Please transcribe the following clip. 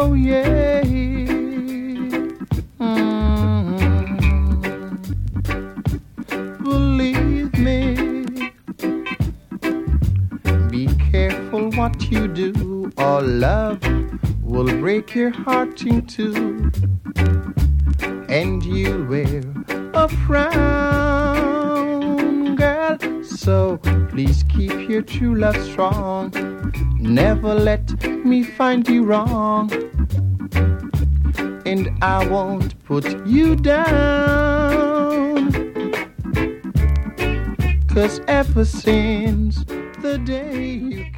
Oh yeah. Believe me. Be careful what you do, or love will break your heart in two, and you'll wear a frown, girl. So please keep your true love strong. Never let me find you wrong, and I won't put you down. 'Cause ever since the day you